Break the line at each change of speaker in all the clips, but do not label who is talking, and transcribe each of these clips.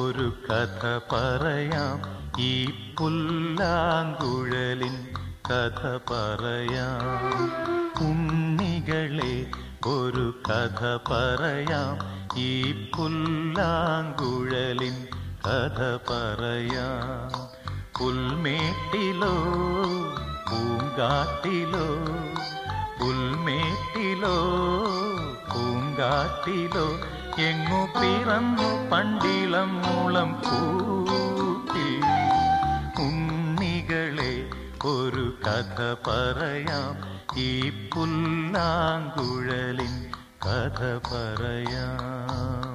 ഒരു കഥ പറയാം, ഈ പുല്ലാങ്കുഴലിൻ കഥ പറയാം. ഉണ്ണികളെ ഒരു കഥ പറയാം, ഈ പുല്ലാങ്കുഴലിൻ കഥ പറയാം. പുൽമേട്ടിലോ പൂങ്കാട്ടിലോ, പുൽമേട്ടിലോ പൂങ്കാട്ടിലോ, എങ്ങു പിറന്നു പണ്ടിളം മൂളം കൂട്ടി. ഉണ്ണികളെ ഒരു കഥ പറയാം, ഈ പുല്ലാങ്കുഴലിൻ കഥ പറയാം.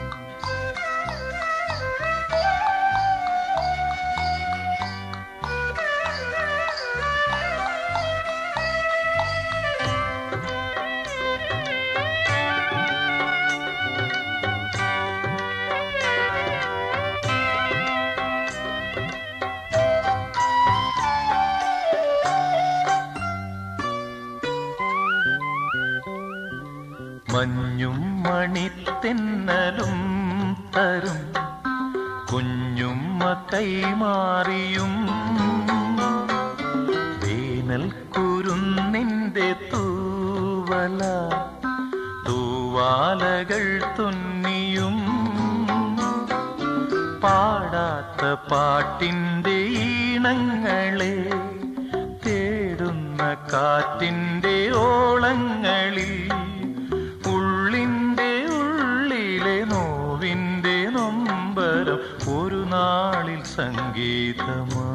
മഞ്ഞും മണിത്തെന്നലും തരും കുഞ്ഞുമ്മ കൈമാറിയും, വേനൽ കുരുന്നിന്റെ തൂവല തൂവാലകൾ തുന്നിയും, പാടാത്ത പാട്ടിന്റെ ഈണങ്ങളെ തേടുന്ന കാറ്റിന്റെ ഓളങ്ങളിൽ, നോവിന്റെ നൊമ്പരം ഒരു നാളിൽ സംഗീതമാ,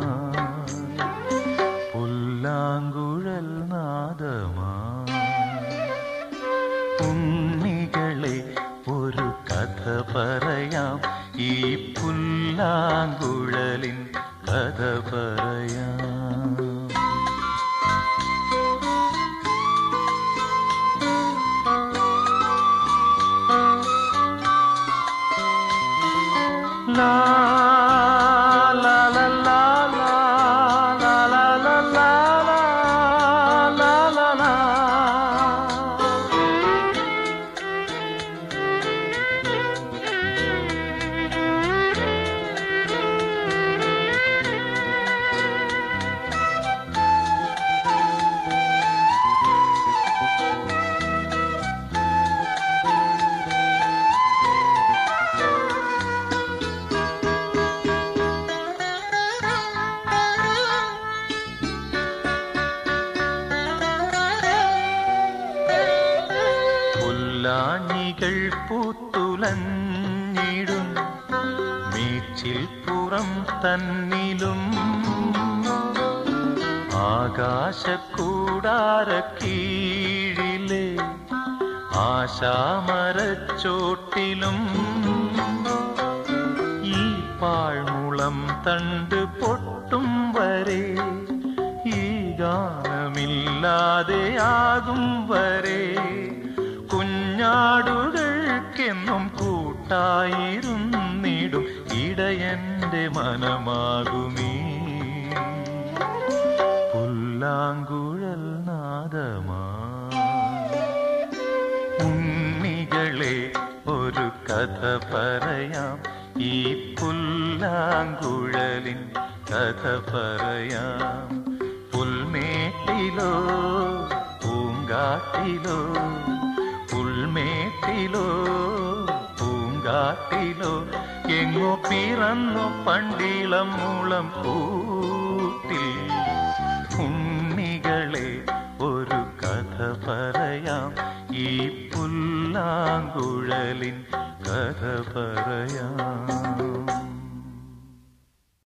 പുല്ലാങ്കുഴൽ നാദമാ. ഉണ്ണികളെ ഒരു കഥ പറയാം, ഈ പുല്ലാങ്കുഴലിൻ കഥ പറയാം. La la la la la la la la la la la la. ാഞ്ഞികൾ പൂത്തുലഞ്ഞിടും മീച്ചിൽ പുറം തന്നിലും, ആകാശക്കൂടാരക്കീഴിലെ ആശാമരച്ചോട്ടിലും, ഈ പാഴ്മുളം തണ്ട് പൊട്ടും വരെ, ഈ ഗാനമില്ലാതെയാകും വരെ, കുഞ്ഞാടുകൾക്കെന്നും കൂട്ടായിരുന്നിടും ഇടയന്റെ മനമാകുമീ പുല്ലാങ്കുഴൽ നാദമാ. ഉണ്ണികളെ ഒരു കഥ പറയാം, ഈ പുല്ലാങ്കുഴലിൻ കഥ പറയാം. പുൽമേട്ടിലോ പൂങ്കാട്ടിലോ, പുൽമേട്ടിലോ പൂങ്കാട്ടിലോ, എങ്ങോ പിറന്നു പണ്ടിളം മൂളം കൂട്ടി. ഉണ്ണികളെ ഒരു കഥ പറയാം, ഈ പുല്ലാങ്കുഴലിൻ കഥ പറയാം.